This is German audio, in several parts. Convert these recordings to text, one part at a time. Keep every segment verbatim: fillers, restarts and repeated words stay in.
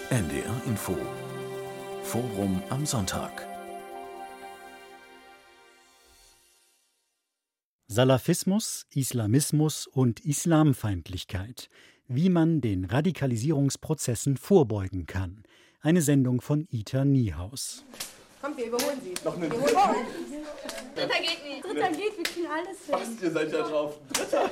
N D R Info Forum am Sonntag. Salafismus, Islamismus und Islamfeindlichkeit. Wie man den Radikalisierungsprozessen vorbeugen kann. Eine Sendung von Ita Niehaus. Kommt, wir überholen Sie. Noch eine wir Dritter Dritter geht nicht. Dritter geht, wir kriegen alles hin. Fast, ihr seid ja drauf. Dritter.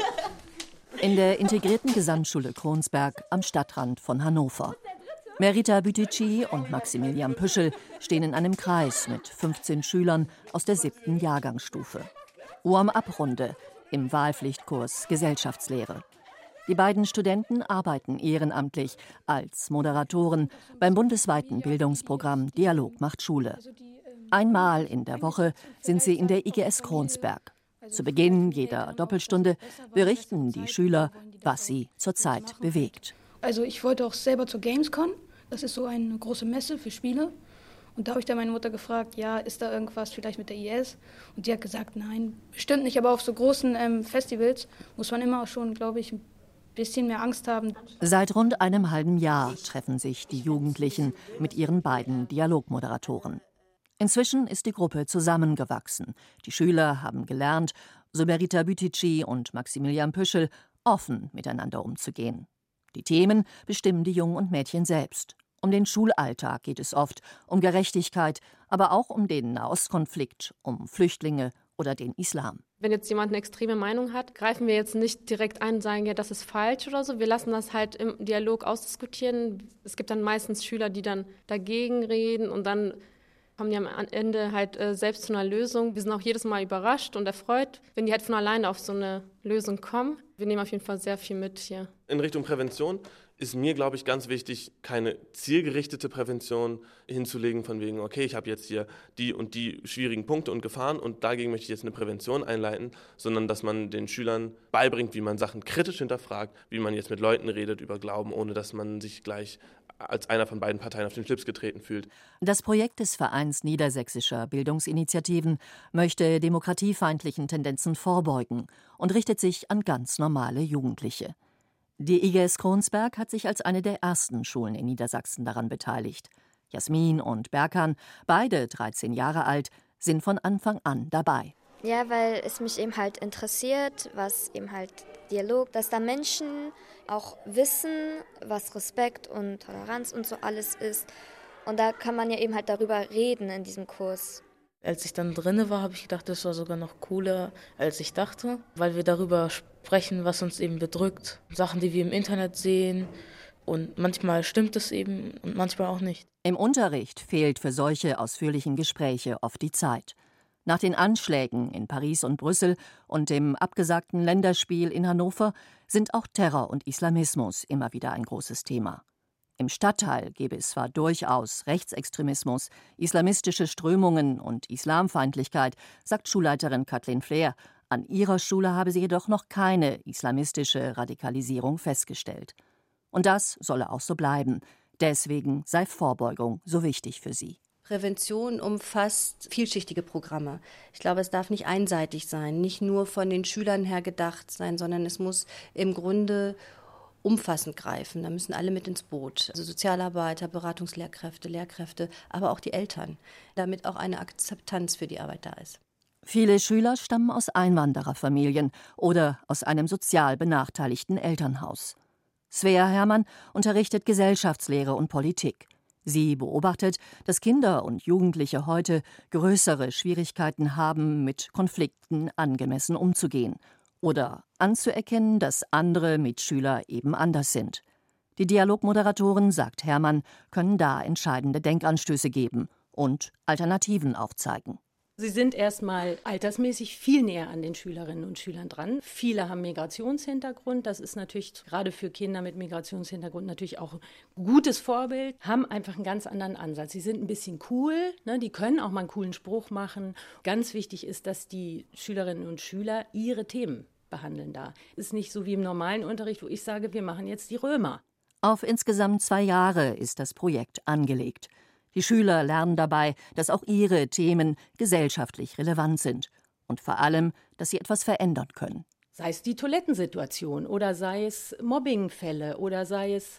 In der integrierten Gesamtschule Kronsberg am Stadtrand von Hannover. Merita Bütüci und Maximilian Püschel stehen in einem Kreis mit fünfzehn Schülern aus der siebten Jahrgangsstufe. Warm-up-Runde im Wahlpflichtkurs Gesellschaftslehre. Die beiden Studenten arbeiten ehrenamtlich als Moderatoren beim bundesweiten Bildungsprogramm Dialog macht Schule. Einmal in der Woche sind sie in der I G S Kronsberg. Zu Beginn jeder Doppelstunde berichten die Schüler, was sie zurzeit bewegt. Also ich wollte auch selber zur Gamescom. Das ist so eine große Messe für Spiele. Und da habe ich dann meine Mutter gefragt, ja, ist da irgendwas vielleicht mit der I S? Und die hat gesagt, nein, bestimmt nicht. Aber auf so großen ähm, Festivals muss man immer schon, glaube ich, ein bisschen mehr Angst haben. Seit rund einem halben Jahr treffen sich die Jugendlichen mit ihren beiden Dialogmoderatoren. Inzwischen ist die Gruppe zusammengewachsen. Die Schüler haben gelernt, so Merita Bütüci und Maximilian Püschel, offen miteinander umzugehen. Die Themen bestimmen die Jungen und Mädchen selbst. Um den Schulalltag geht es oft, um Gerechtigkeit, aber auch um den Nahostkonflikt, um Flüchtlinge oder den Islam. Wenn jetzt jemand eine extreme Meinung hat, greifen wir jetzt nicht direkt ein und sagen, ja, das ist falsch oder so. Wir lassen das halt im Dialog ausdiskutieren. Es gibt dann meistens Schüler, die dann dagegen reden und dann kommen die am Ende halt äh, selbst zu einer Lösung. Wir sind auch jedes Mal überrascht und erfreut, wenn die halt von alleine auf so eine Lösung kommen. Wir nehmen auf jeden Fall sehr viel mit hier. In Richtung Prävention ist mir, glaube ich, ganz wichtig, keine zielgerichtete Prävention hinzulegen von wegen, okay, ich habe jetzt hier die und die schwierigen Punkte und Gefahren und dagegen möchte ich jetzt eine Prävention einleiten, sondern dass man den Schülern beibringt, wie man Sachen kritisch hinterfragt, wie man jetzt mit Leuten redet über Glauben, ohne dass man sich gleich als einer von beiden Parteien auf den Schlips getreten fühlt. Das Projekt des Vereins Niedersächsischer Bildungsinitiativen möchte demokratiefeindlichen Tendenzen vorbeugen und richtet sich an ganz normale Jugendliche. Die I G S Kronsberg hat sich als eine der ersten Schulen in Niedersachsen daran beteiligt. Jasmin und Berkan, beide dreizehn Jahre alt, sind von Anfang an dabei. Ja, weil es mich eben halt interessiert, was eben halt Dialog, dass da Menschen auch wissen, was Respekt und Toleranz und so alles ist. Und da kann man ja eben halt darüber reden in diesem Kurs. Als ich dann drinne war, habe ich gedacht, das war sogar noch cooler, als ich dachte, weil wir darüber sprechen, was uns eben bedrückt. Sachen, die wir im Internet sehen. Und manchmal stimmt es eben und manchmal auch nicht. Im Unterricht fehlt für solche ausführlichen Gespräche oft die Zeit. Nach den Anschlägen in Paris und Brüssel und dem abgesagten Länderspiel in Hannover sind auch Terror und Islamismus immer wieder ein großes Thema. Im Stadtteil gebe es zwar durchaus Rechtsextremismus, islamistische Strömungen und Islamfeindlichkeit, sagt Schulleiterin Kathleen Flair. An ihrer Schule habe sie jedoch noch keine islamistische Radikalisierung festgestellt. Und das solle auch so bleiben. Deswegen sei Vorbeugung so wichtig für sie. Prävention umfasst vielschichtige Programme. Ich glaube, es darf nicht einseitig sein, nicht nur von den Schülern her gedacht sein, sondern es muss im Grunde umfassend greifen. Da müssen alle mit ins Boot. Also Sozialarbeiter, Beratungslehrkräfte, Lehrkräfte, aber auch die Eltern, damit auch eine Akzeptanz für die Arbeit da ist. Viele Schüler stammen aus Einwandererfamilien oder aus einem sozial benachteiligten Elternhaus. Svea Herrmann unterrichtet Gesellschaftslehre und Politik. Sie beobachtet, dass Kinder und Jugendliche heute größere Schwierigkeiten haben, mit Konflikten angemessen umzugehen oder anzuerkennen, dass andere Mitschüler eben anders sind. Die Dialogmoderatoren, sagt Herrmann, können da entscheidende Denkanstöße geben und Alternativen aufzeigen. Sie sind erstmal altersmäßig viel näher an den Schülerinnen und Schülern dran. Viele haben Migrationshintergrund. Das ist natürlich gerade für Kinder mit Migrationshintergrund natürlich auch ein gutes Vorbild. Haben einfach einen ganz anderen Ansatz. Sie sind ein bisschen cool, ne? Die können auch mal einen coolen Spruch machen. Ganz wichtig ist, dass die Schülerinnen und Schüler ihre Themen behandeln da. Es ist nicht so wie im normalen Unterricht, wo ich sage, wir machen jetzt die Römer. Auf insgesamt zwei Jahre ist das Projekt angelegt. Die Schüler lernen dabei, dass auch ihre Themen gesellschaftlich relevant sind und vor allem, dass sie etwas verändern können. Sei es die Toilettensituation oder sei es Mobbingfälle oder sei es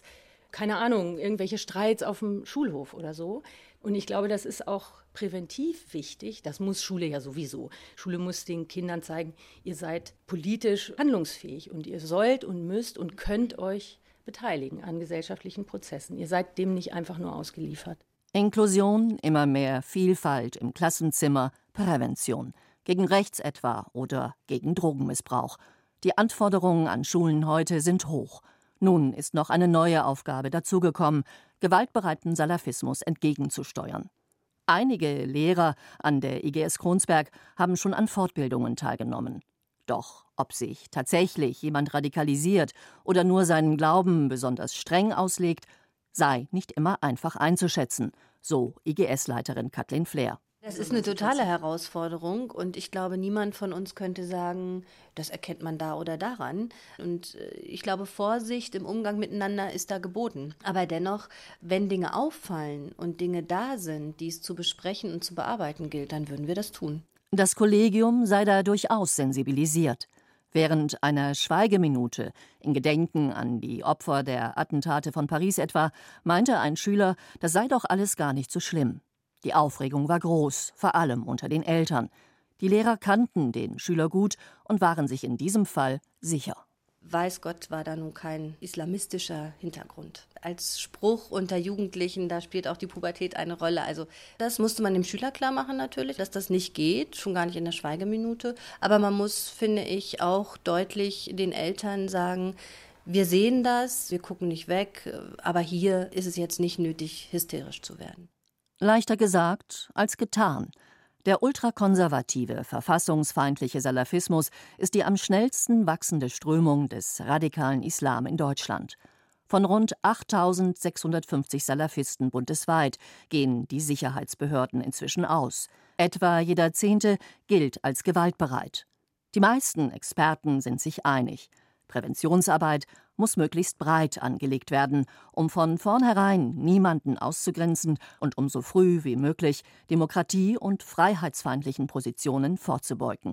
keine Ahnung, irgendwelche Streits auf dem Schulhof oder so. Und ich glaube, das ist auch präventiv wichtig. Das muss Schule ja sowieso. Schule muss den Kindern zeigen, ihr seid politisch handlungsfähig und ihr sollt und müsst und könnt euch beteiligen an gesellschaftlichen Prozessen. Ihr seid dem nicht einfach nur ausgeliefert. Inklusion, immer mehr Vielfalt im Klassenzimmer, Prävention. Gegen Rechts etwa oder gegen Drogenmissbrauch. Die Anforderungen an Schulen heute sind hoch. Nun ist noch eine neue Aufgabe dazugekommen, gewaltbereiten Salafismus entgegenzusteuern. Einige Lehrer an der I G S Kronsberg haben schon an Fortbildungen teilgenommen. Doch ob sich tatsächlich jemand radikalisiert oder nur seinen Glauben besonders streng auslegt, sei nicht immer einfach einzuschätzen, so I G S-Leiterin Kathleen Flair. Das ist eine totale Herausforderung und ich glaube, niemand von uns könnte sagen, das erkennt man da oder daran. Und ich glaube, Vorsicht im Umgang miteinander ist da geboten. Aber dennoch, wenn Dinge auffallen und Dinge da sind, die es zu besprechen und zu bearbeiten gilt, dann würden wir das tun. Das Kollegium sei da durchaus sensibilisiert. Während einer Schweigeminute in Gedenken an die Opfer der Attentate von Paris etwa, meinte ein Schüler, das sei doch alles gar nicht so schlimm. Die Aufregung war groß, vor allem unter den Eltern. Die Lehrer kannten den Schüler gut und waren sich in diesem Fall sicher. Weiß Gott, war da nun kein islamistischer Hintergrund. Als Spruch unter Jugendlichen, da spielt auch die Pubertät eine Rolle. Also das musste man dem Schüler klar machen natürlich, dass das nicht geht, schon gar nicht in der Schweigeminute. Aber man muss, finde ich, auch deutlich den Eltern sagen, wir sehen das, wir gucken nicht weg, aber hier ist es jetzt nicht nötig, hysterisch zu werden. Leichter gesagt als getan. Der ultrakonservative, verfassungsfeindliche Salafismus ist die am schnellsten wachsende Strömung des radikalen Islam in Deutschland. Von rund achttausendsechshundertfünfzig Salafisten bundesweit gehen die Sicherheitsbehörden inzwischen aus. Etwa jeder Zehnte gilt als gewaltbereit. Die meisten Experten sind sich einig. Präventionsarbeit muss möglichst breit angelegt werden, um von vornherein niemanden auszugrenzen und um so früh wie möglich Demokratie- und freiheitsfeindlichen Positionen vorzubeugen.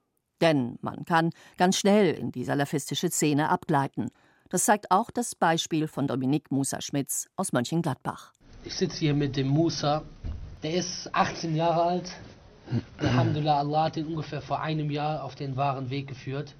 Denn man kann ganz schnell in die salafistische Szene abgleiten. Das zeigt auch das Beispiel von Dominik Musa-Schmitz aus Mönchengladbach. Ich sitze hier mit dem Musa, der ist achtzehn Jahre alt. Alhamdulillah, Allah hat ihn ungefähr vor einem Jahr auf den wahren Weg geführt.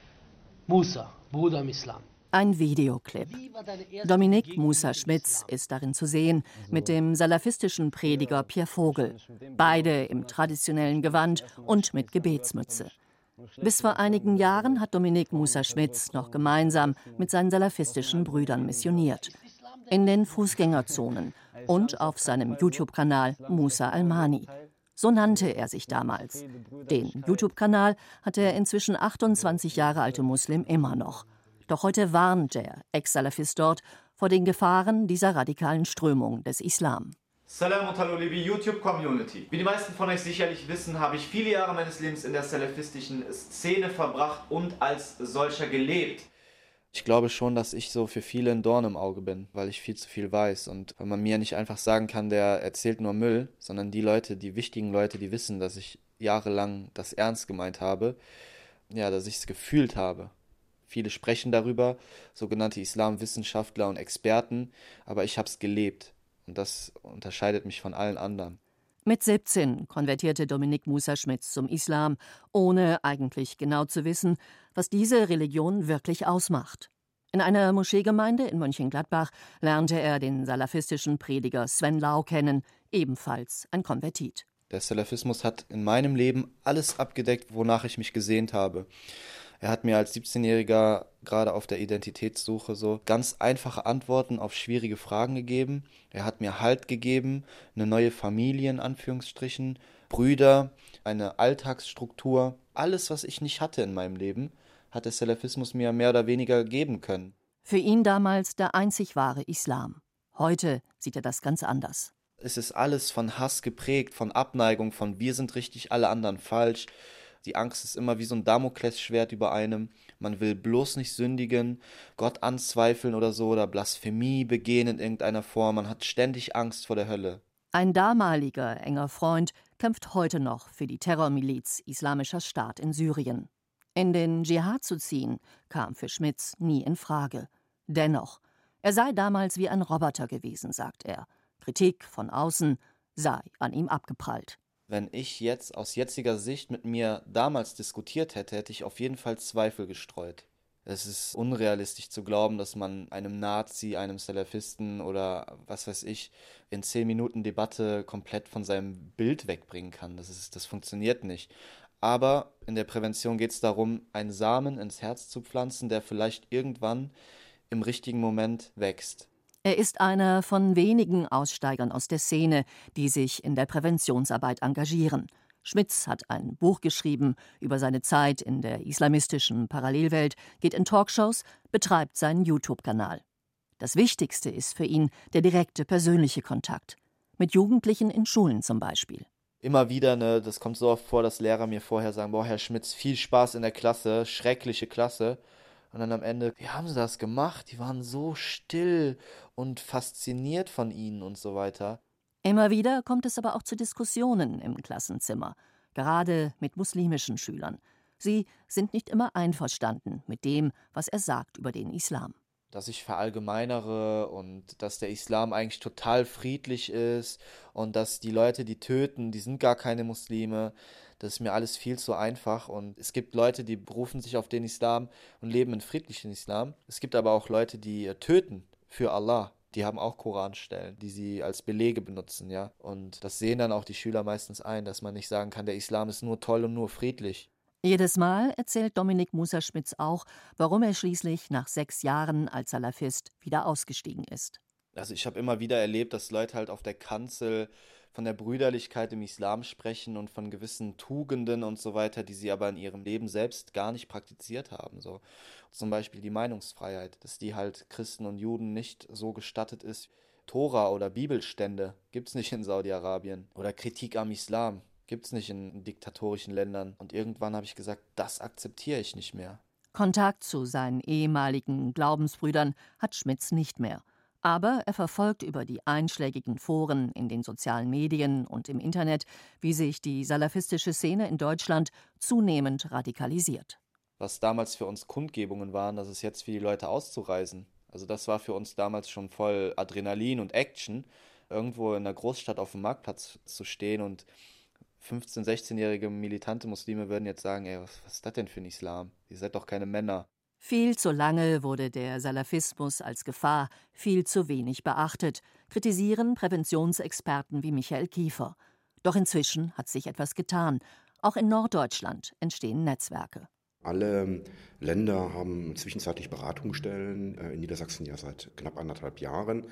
Musa, Bruder im Islam. Ein Videoclip. Dominik Musa-Schmitz ist darin zu sehen, mit dem salafistischen Prediger Pierre Vogel. Beide im traditionellen Gewand und mit Gebetsmütze. Bis vor einigen Jahren hat Dominik Musa-Schmitz noch gemeinsam mit seinen salafistischen Brüdern missioniert. In den Fußgängerzonen und auf seinem YouTube-Kanal Musa Almani. So nannte er sich damals. Den YouTube-Kanal hat der inzwischen achtundzwanzig Jahre alte Muslim immer noch. Doch heute warnt der Ex-Salafist dort vor den Gefahren dieser radikalen Strömung des Islam. Salam und hallo liebe YouTube-Community. Wie die meisten von euch sicherlich wissen, habe ich viele Jahre meines Lebens in der salafistischen Szene verbracht und als solcher gelebt. Ich glaube schon, dass ich so für viele ein Dorn im Auge bin, weil ich viel zu viel weiß und weil man mir nicht einfach sagen kann, der erzählt nur Müll, sondern die Leute, die wichtigen Leute, die wissen, dass ich jahrelang das ernst gemeint habe, ja, dass ich es gefühlt habe. Viele sprechen darüber, sogenannte Islamwissenschaftler und Experten, aber ich habe es gelebt und das unterscheidet mich von allen anderen. Mit siebzehn konvertierte Dominik Musa-Schmitz zum Islam, ohne eigentlich genau zu wissen, was diese Religion wirklich ausmacht. In einer Moscheegemeinde in Mönchengladbach lernte er den salafistischen Prediger Sven Lau kennen, ebenfalls ein Konvertit. Der Salafismus hat in meinem Leben alles abgedeckt, wonach ich mich gesehnt habe. Er hat mir als siebzehnjähriger gerade auf der Identitätssuche so ganz einfache Antworten auf schwierige Fragen gegeben. Er hat mir Halt gegeben, eine neue Familie in Anführungsstrichen, Brüder, eine Alltagsstruktur. Alles, was ich nicht hatte in meinem Leben, hat der Salafismus mir mehr oder weniger geben können. Für ihn damals der einzig wahre Islam. Heute sieht er das ganz anders. Es ist alles von Hass geprägt, von Abneigung, von wir sind richtig, alle anderen falsch. Die Angst ist immer wie so ein Damoklesschwert über einem. Man will bloß nicht sündigen, Gott anzweifeln oder so oder Blasphemie begehen in irgendeiner Form. Man hat ständig Angst vor der Hölle. Ein damaliger enger Freund kämpft heute noch für die Terrormiliz Islamischer Staat in Syrien. In den Dschihad zu ziehen, kam für Schmitz nie in Frage. Dennoch, Er sei damals wie ein Roboter gewesen, sagt er. Kritik von außen sei an ihm abgeprallt. Wenn ich jetzt aus jetziger Sicht mit mir damals diskutiert hätte, hätte ich auf jeden Fall Zweifel gestreut. Es ist unrealistisch zu glauben, dass man einem Nazi, einem Salafisten oder was weiß ich, in zehn Minuten Debatte komplett von seinem Bild wegbringen kann. Das ist, das funktioniert nicht. Aber in der Prävention geht es darum, einen Samen ins Herz zu pflanzen, der vielleicht irgendwann im richtigen Moment wächst. Er ist einer von wenigen Aussteigern aus der Szene, die sich in der Präventionsarbeit engagieren. Schmitz hat ein Buch geschrieben über seine Zeit in der islamistischen Parallelwelt, geht in Talkshows, betreibt seinen YouTube-Kanal. Das Wichtigste ist für ihn der direkte persönliche Kontakt. Mit Jugendlichen in Schulen zum Beispiel. Immer wieder, ne, das kommt so oft vor, dass Lehrer mir vorher sagen, boah, Herr Schmitz, viel Spaß in der Klasse, schreckliche Klasse. Und dann am Ende, wie haben sie das gemacht? Die waren so still und fasziniert von ihnen und so weiter. Immer wieder kommt es aber auch zu Diskussionen im Klassenzimmer, gerade mit muslimischen Schülern. Sie sind nicht immer einverstanden mit dem, was er sagt über den Islam. Dass ich verallgemeinere und dass der Islam eigentlich total friedlich ist und dass die Leute, die töten, die sind gar keine Muslime. Das ist mir alles viel zu einfach und es gibt Leute, die berufen sich auf den Islam und leben in friedlichen Islam. Es gibt aber auch Leute, die töten für Allah. Die haben auch Koranstellen, die sie als Belege benutzen, ja. Und das sehen dann auch die Schüler meistens ein, dass man nicht sagen kann, der Islam ist nur toll und nur friedlich. Jedes Mal erzählt Dominik Musa-Schmitz auch, warum er schließlich nach sechs Jahren als Salafist wieder ausgestiegen ist. Also ich habe immer wieder erlebt, dass Leute halt auf der Kanzel von der Brüderlichkeit im Islam sprechen und von gewissen Tugenden und so weiter, die sie aber in ihrem Leben selbst gar nicht praktiziert haben. So zum Beispiel die Meinungsfreiheit, dass die halt Christen und Juden nicht so gestattet ist. Tora oder Bibelstände gibt's nicht in Saudi-Arabien. Oder Kritik am Islam gibt's nicht in diktatorischen Ländern. Und irgendwann habe ich gesagt, das akzeptiere ich nicht mehr. Kontakt zu seinen ehemaligen Glaubensbrüdern hat Schmitz nicht mehr. Aber er verfolgt über die einschlägigen Foren in den sozialen Medien und im Internet, wie sich die salafistische Szene in Deutschland zunehmend radikalisiert. Was damals für uns Kundgebungen waren, das ist jetzt für die Leute auszureisen. Also das war für uns damals schon voll Adrenalin und Action, irgendwo in der Großstadt auf dem Marktplatz zu stehen und fünfzehn-, sechzehnjährige militante Muslime würden jetzt sagen, ey, was, was ist das denn für ein Islam? Ihr seid doch keine Männer. Viel zu lange wurde der Salafismus als Gefahr viel zu wenig beachtet, kritisieren Präventionsexperten wie Michael Kiefer. Doch inzwischen hat sich etwas getan. Auch in Norddeutschland entstehen Netzwerke. Alle Länder haben zwischenzeitlich Beratungsstellen, in Niedersachsen ja seit knapp anderthalb Jahren.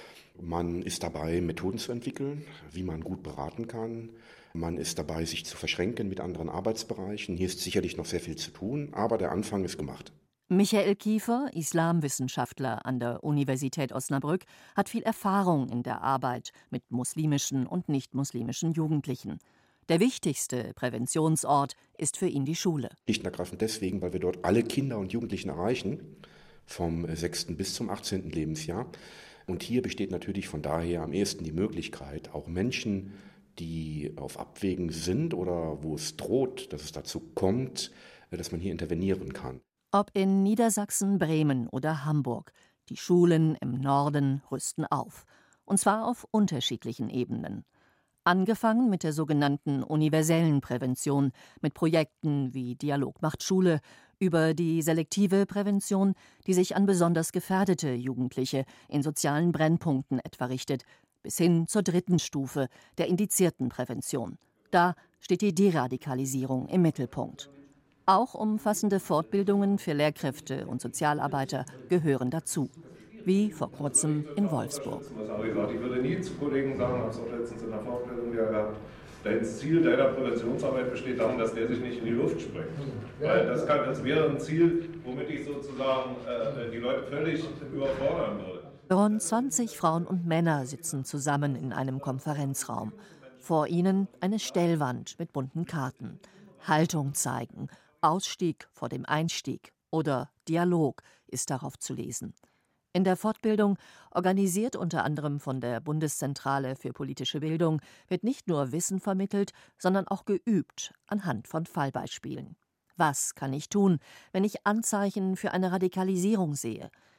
Man ist dabei, Methoden zu entwickeln, wie man gut beraten kann. Man ist dabei, sich zu verschränken mit anderen Arbeitsbereichen. Hier ist sicherlich noch sehr viel zu tun, aber der Anfang ist gemacht. Michael Kiefer, Islamwissenschaftler an der Universität Osnabrück, hat viel Erfahrung in der Arbeit mit muslimischen und nicht-muslimischen Jugendlichen. Der wichtigste Präventionsort ist für ihn die Schule. Schlicht und ergreifend deswegen, weil wir dort alle Kinder und Jugendlichen erreichen, vom sechsten bis zum achtzehnten Lebensjahr. Und hier besteht natürlich von daher am ehesten die Möglichkeit, auch Menschen, die auf Abwägen sind oder wo es droht, dass es dazu kommt, dass man hier intervenieren kann. Ob in Niedersachsen, Bremen oder Hamburg, die Schulen im Norden rüsten auf. Und zwar auf unterschiedlichen Ebenen. Angefangen mit der sogenannten universellen Prävention, mit Projekten wie Dialog macht Schule, über die selektive Prävention, die sich an besonders gefährdete Jugendliche in sozialen Brennpunkten etwa richtet, bis hin zur dritten Stufe, der indizierten Prävention. Da steht die Deradikalisierung im Mittelpunkt. Auch umfassende Fortbildungen für Lehrkräfte und Sozialarbeiter gehören dazu. Wie vor kurzem in Wolfsburg. Ich würde nie zu Kollegen sagen, habe es auch letztens in der Fortbildung gehabt, das Ziel deiner Präventionsarbeit besteht darin, dass der sich nicht in die Luft sprengt. Weil das, kann, das wäre ein Ziel, womit ich sozusagen äh, die Leute völlig überfordern würde. Rund zwanzig Frauen und Männer sitzen zusammen in einem Konferenzraum. Vor ihnen eine Stellwand mit bunten Karten. Haltung zeigen, Ausstieg vor dem Einstieg oder Dialog ist darauf zu lesen. In der Fortbildung, organisiert unter anderem von der Bundeszentrale für politische Bildung, wird nicht nur Wissen vermittelt, sondern auch geübt anhand von Fallbeispielen. Was kann ich tun, wenn ich Anzeichen für eine Radikalisierung sehe?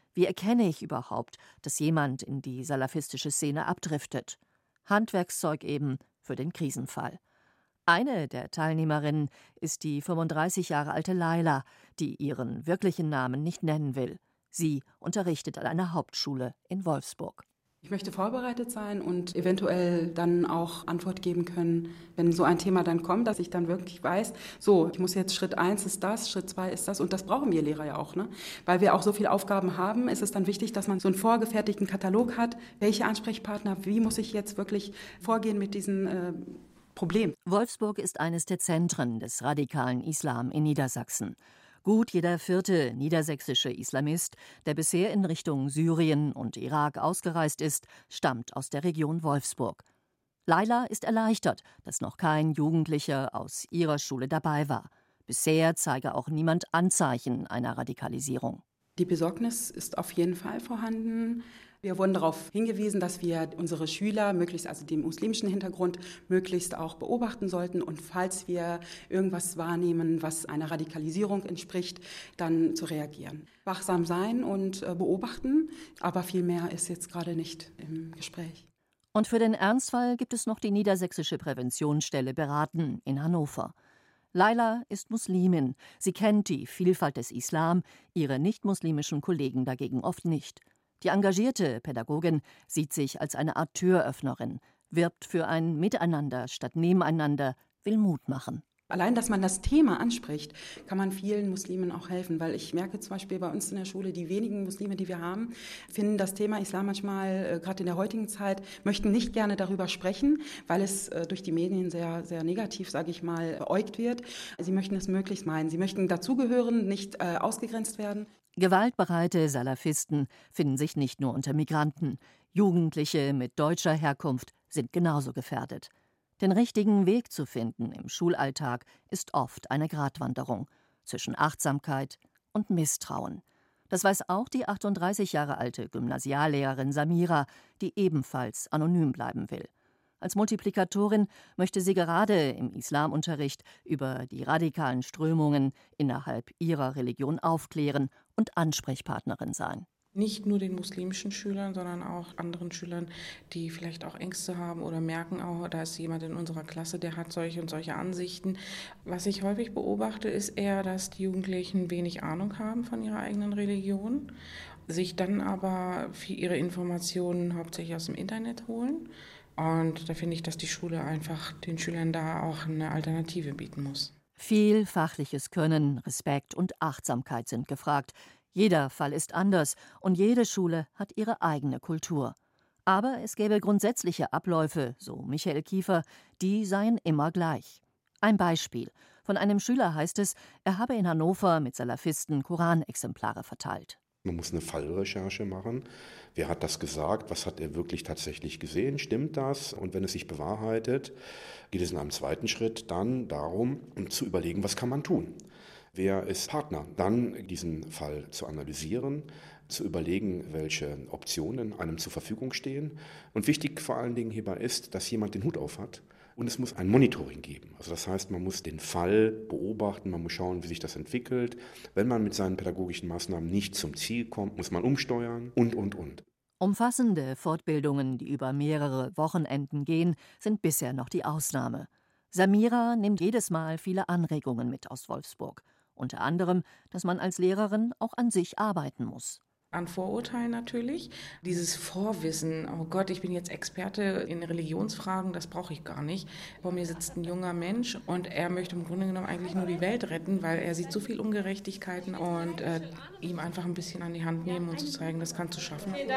Wie erkenne ich überhaupt, dass jemand in die salafistische Szene abdriftet? Handwerkszeug eben für den Krisenfall. Eine der Teilnehmerinnen ist die fünfunddreißig Jahre alte Laila, die ihren wirklichen Namen nicht nennen will. Sie unterrichtet an einer Hauptschule in Wolfsburg. Ich möchte vorbereitet sein und eventuell dann auch Antwort geben können, wenn so ein Thema dann kommt, dass ich dann wirklich weiß, so, ich muss jetzt Schritt eins ist das, Schritt zwei ist das und das brauchen wir Lehrer ja auch, ne? Weil wir auch so viele Aufgaben haben, ist es dann wichtig, dass man so einen vorgefertigten Katalog hat, welche Ansprechpartner, wie muss ich jetzt wirklich vorgehen mit diesen äh, Problemen. Wolfsburg ist eines der Zentren des radikalen Islam in Niedersachsen. Gut jeder vierte niedersächsische Islamist, der bisher in Richtung Syrien und Irak ausgereist ist, stammt aus der Region Wolfsburg. Laila ist erleichtert, dass noch kein Jugendlicher aus ihrer Schule dabei war. Bisher zeige auch niemand Anzeichen einer Radikalisierung. Die Besorgnis ist auf jeden Fall vorhanden. Wir wurden darauf hingewiesen, dass wir unsere Schüler, möglichst also den muslimischen Hintergrund, möglichst auch beobachten sollten und falls wir irgendwas wahrnehmen, was einer Radikalisierung entspricht, dann zu reagieren. Wachsam sein und beobachten, aber viel mehr ist jetzt gerade nicht im Gespräch. Und für den Ernstfall gibt es noch die Niedersächsische Präventionsstelle Beraten in Hannover. Laila ist Muslimin. Sie kennt die Vielfalt des Islam, ihre nicht-muslimischen Kollegen dagegen oft nicht. Die engagierte Pädagogin sieht sich als eine Art Türöffnerin, wirbt für ein Miteinander statt Nebeneinander, will Mut machen. Allein, dass man das Thema anspricht, kann man vielen Muslimen auch helfen, weil ich merke zum Beispiel bei uns in der Schule, die wenigen Muslime, die wir haben, finden das Thema Islam manchmal, äh, gerade in der heutigen Zeit, möchten nicht gerne darüber sprechen, weil es äh, durch die Medien sehr, sehr negativ, sage ich mal, beäugt wird. Sie möchten es möglichst meiden. Sie möchten dazugehören, nicht äh, ausgegrenzt werden. Gewaltbereite Salafisten finden sich nicht nur unter Migranten. Jugendliche mit deutscher Herkunft sind genauso gefährdet. Den richtigen Weg zu finden im Schulalltag ist oft eine Gratwanderung zwischen Achtsamkeit und Misstrauen. Das weiß auch die achtunddreißig Jahre alte Gymnasiallehrerin Samira, die ebenfalls anonym bleiben will. Als Multiplikatorin möchte sie gerade im Islamunterricht über die radikalen Strömungen innerhalb ihrer Religion aufklären und Ansprechpartnerin sein. Nicht nur den muslimischen Schülern, sondern auch anderen Schülern, die vielleicht auch Ängste haben oder merken, auch, da ist jemand in unserer Klasse, der hat solche und solche Ansichten. Was ich häufig beobachte, ist eher, dass die Jugendlichen wenig Ahnung haben von ihrer eigenen Religion, sich dann aber für ihre Informationen hauptsächlich aus dem Internet holen. Und da finde ich, dass die Schule einfach den Schülern da auch eine Alternative bieten muss. Viel fachliches Können, Respekt und Achtsamkeit sind gefragt. Jeder Fall ist anders und jede Schule hat ihre eigene Kultur. Aber es gäbe grundsätzliche Abläufe, so Michael Kiefer, die seien immer gleich. Ein Beispiel. Von einem Schüler heißt es, er habe in Hannover mit Salafisten Koranexemplare verteilt. Man muss eine Fallrecherche machen. Wer hat das gesagt? Was hat er wirklich tatsächlich gesehen? Stimmt das? Und wenn es sich bewahrheitet, geht es in einem zweiten Schritt dann darum, zu überlegen, was kann man tun? Wer ist Partner? Dann diesen Fall zu analysieren, zu überlegen, welche Optionen einem zur Verfügung stehen. Und wichtig vor allen Dingen hierbei ist, dass jemand den Hut auf hat. Und es muss ein Monitoring geben. Also das heißt, man muss den Fall beobachten, man muss schauen, wie sich das entwickelt. Wenn man mit seinen pädagogischen Maßnahmen nicht zum Ziel kommt, muss man umsteuern und, und, und. Umfassende Fortbildungen, die über mehrere Wochenenden gehen, sind bisher noch die Ausnahme. Samira nimmt jedes Mal viele Anregungen mit aus Wolfsburg. Unter anderem, dass man als Lehrerin auch an sich arbeiten muss. An Vorurteilen natürlich. Dieses Vorwissen, oh Gott, ich bin jetzt Experte in Religionsfragen, das brauche ich gar nicht. Vor mir sitzt ein junger Mensch und er möchte im Grunde genommen eigentlich nur die Welt retten, weil er sieht so viel Ungerechtigkeiten und äh, ihm einfach ein bisschen an die Hand nehmen und zu zeigen, das kannst du schaffen. Ja,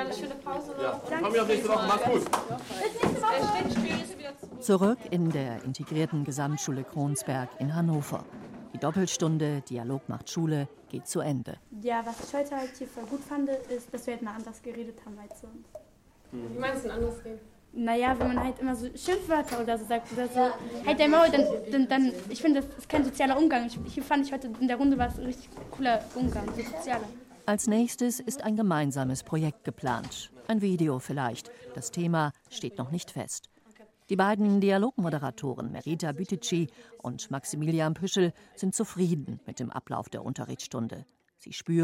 komm auf nächste Woche, mach's gut. Zurück in der integrierten Gesamtschule Kronsberg in Hannover. Die Doppelstunde Dialog macht Schule geht zu Ende. Ja, was ich heute halt hier voll gut fand, ist, dass wir halt mal anders geredet haben als sonst. Wie meinst du denn anders reden? Naja, wenn man halt immer so Schimpfwörter oder so sagt oder so, halt der Maul, dann, dann, dann ich finde, das ist kein sozialer Umgang. Ich, hier fand ich heute in der Runde war es ein richtig cooler Umgang, so sozialer. Als nächstes ist ein gemeinsames Projekt geplant. Ein Video vielleicht. Das Thema steht noch nicht fest. Die beiden Dialogmoderatoren Merita Bütitschi und Maximilian Püschel sind zufrieden mit dem Ablauf der Unterrichtsstunde. Sie spüren,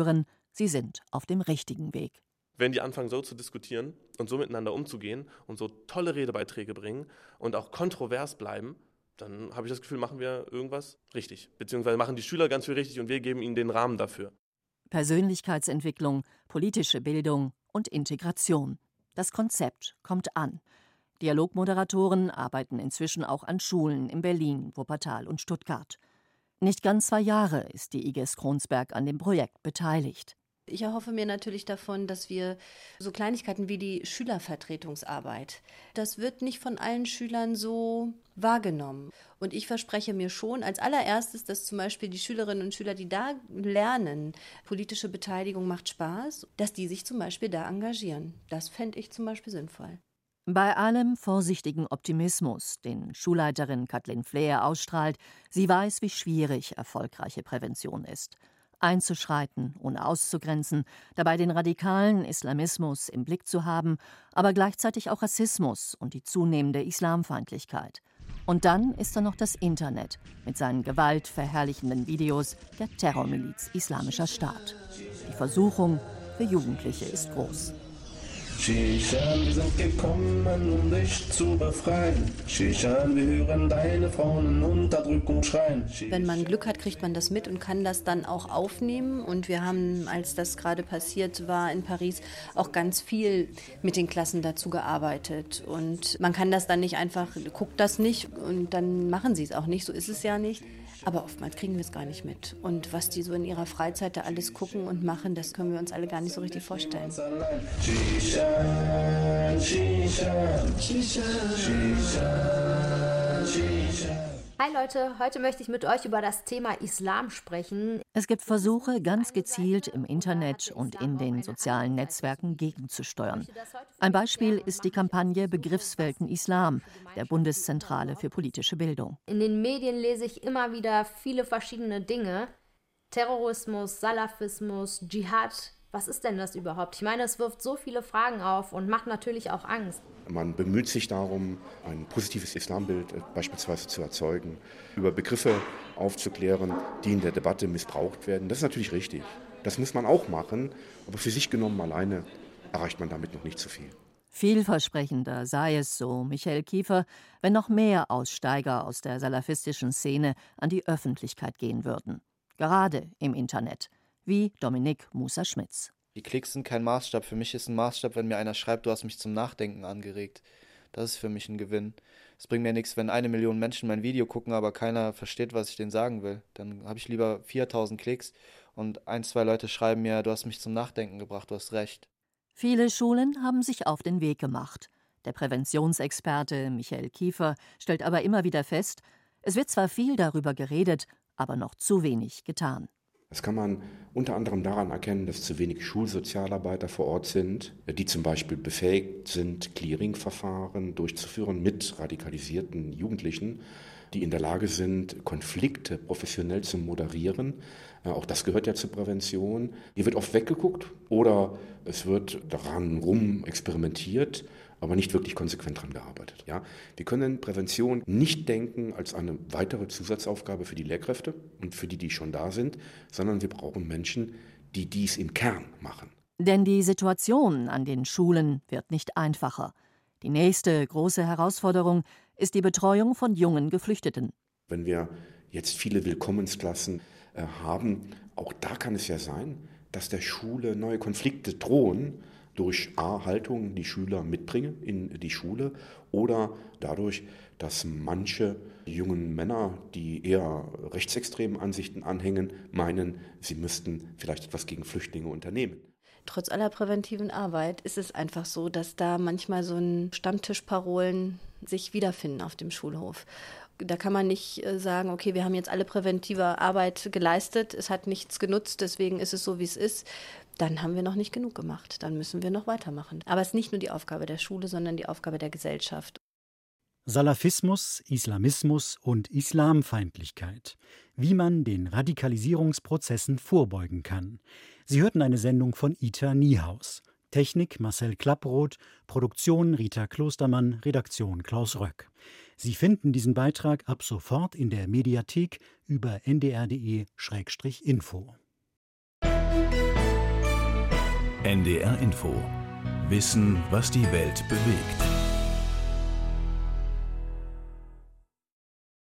sie sind auf dem richtigen Weg. Wenn die anfangen, so zu diskutieren und so miteinander umzugehen und so tolle Redebeiträge bringen und auch kontrovers bleiben, dann habe ich das Gefühl, machen wir irgendwas richtig. Beziehungsweise machen die Schüler ganz viel richtig und wir geben ihnen den Rahmen dafür. Persönlichkeitsentwicklung, politische Bildung und Integration. Das Konzept kommt an. Dialogmoderatoren arbeiten inzwischen auch an Schulen in Berlin, Wuppertal und Stuttgart. Nicht ganz zwei Jahre ist die I G E S Kronsberg an dem Projekt beteiligt. Ich erhoffe mir natürlich davon, dass wir so Kleinigkeiten wie die Schülervertretungsarbeit, das wird nicht von allen Schülern so wahrgenommen. Und ich verspreche mir schon als allererstes, dass zum Beispiel die Schülerinnen und Schüler, die da lernen, politische Beteiligung macht Spaß, dass die sich zum Beispiel da engagieren. Das fände ich zum Beispiel sinnvoll. Bei allem vorsichtigen Optimismus, den Schulleiterin Kathleen Fleher ausstrahlt, sie weiß, wie schwierig erfolgreiche Prävention ist. Einzuschreiten, ohne auszugrenzen, dabei den radikalen Islamismus im Blick zu haben, aber gleichzeitig auch Rassismus und die zunehmende Islamfeindlichkeit. Und dann ist da noch das Internet mit seinen gewaltverherrlichenden Videos der Terrormiliz Islamischer Staat. Die Versuchung für Jugendliche ist groß. Shishan, wir sind gekommen, um dich zu befreien. Shishan, wir hören deine Frauen in Unterdrückung schreien. Wenn man Glück hat, kriegt man das mit und kann das dann auch aufnehmen. Und wir haben, als das gerade passiert war in Paris, auch ganz viel mit den Klassen dazu gearbeitet. Und man kann das dann nicht einfach, guckt das nicht und dann machen sie es auch nicht. So ist es ja nicht. Aber oftmals kriegen wir es gar nicht mit. Und was die so in ihrer Freizeit da alles gucken und machen, das können wir uns alle gar nicht so richtig vorstellen. Hi Leute, heute möchte ich mit euch über das Thema Islam sprechen. Es gibt Versuche, ganz gezielt im Internet und in den sozialen Netzwerken gegenzusteuern. Ein Beispiel ist die Kampagne Begriffswelten Islam der Bundeszentrale für politische Bildung. In den Medien lese ich immer wieder viele verschiedene Dinge. Terrorismus, Salafismus, Dschihad. Was ist denn das überhaupt? Ich meine, es wirft so viele Fragen auf und macht natürlich auch Angst. Man bemüht sich darum, ein positives Islambild beispielsweise zu erzeugen, über Begriffe aufzuklären, die in der Debatte missbraucht werden. Das ist natürlich richtig. Das muss man auch machen, aber für sich genommen alleine erreicht man damit noch nicht zu viel. Vielversprechender sei es, so Michael Kiefer, wenn noch mehr Aussteiger aus der salafistischen Szene an die Öffentlichkeit gehen würden. Gerade im Internet. Wie Dominik Musa-Schmitz. Die Klicks sind kein Maßstab. Für mich ist ein Maßstab, wenn mir einer schreibt, du hast mich zum Nachdenken angeregt. Das ist für mich ein Gewinn. Es bringt mir nichts, wenn eine Million Menschen mein Video gucken, aber keiner versteht, was ich denen sagen will. Dann habe ich lieber viertausend Klicks und ein, zwei Leute schreiben mir, du hast mich zum Nachdenken gebracht, du hast recht. Viele Schulen haben sich auf den Weg gemacht. Der Präventionsexperte Michael Kiefer stellt aber immer wieder fest, es wird zwar viel darüber geredet, aber noch zu wenig getan. Das kann man unter anderem daran erkennen, dass zu wenig Schulsozialarbeiter vor Ort sind, die zum Beispiel befähigt sind, Clearing-Verfahren durchzuführen mit radikalisierten Jugendlichen, die in der Lage sind, Konflikte professionell zu moderieren. Auch das gehört ja zur Prävention. Hier wird oft weggeguckt oder es wird daran rum experimentiert, aber nicht wirklich konsequent daran gearbeitet. Ja? Wir können Prävention nicht denken als eine weitere Zusatzaufgabe für die Lehrkräfte und für die, die schon da sind, sondern wir brauchen Menschen, die dies im Kern machen. Denn die Situation an den Schulen wird nicht einfacher. Die nächste große Herausforderung ist die Betreuung von jungen Geflüchteten. Wenn wir jetzt viele Willkommensklassen äh, haben, auch da kann es ja sein, dass der Schule neue Konflikte drohen, durch A, Haltungen, die Schüler mitbringen in die Schule oder dadurch, dass manche jungen Männer, die eher rechtsextremen Ansichten anhängen, meinen, sie müssten vielleicht etwas gegen Flüchtlinge unternehmen. Trotz aller präventiven Arbeit ist es einfach so, dass da manchmal so ein Stammtischparolen sich wiederfinden auf dem Schulhof. Da kann man nicht sagen, okay, wir haben jetzt alle präventive Arbeit geleistet, es hat nichts genutzt, deswegen ist es so, wie es ist. Dann haben wir noch nicht genug gemacht, dann müssen wir noch weitermachen. Aber es ist nicht nur die Aufgabe der Schule, sondern die Aufgabe der Gesellschaft. Salafismus, Islamismus und Islamfeindlichkeit. Wie man den Radikalisierungsprozessen vorbeugen kann. Sie hörten eine Sendung von Ita Niehaus. Technik Marcel Klapproth, Produktion Rita Klostermann, Redaktion Klaus Röck. Sie finden diesen Beitrag ab sofort in der Mediathek über n d r punkt d e slash info. N D R Info. Wissen, was die Welt bewegt.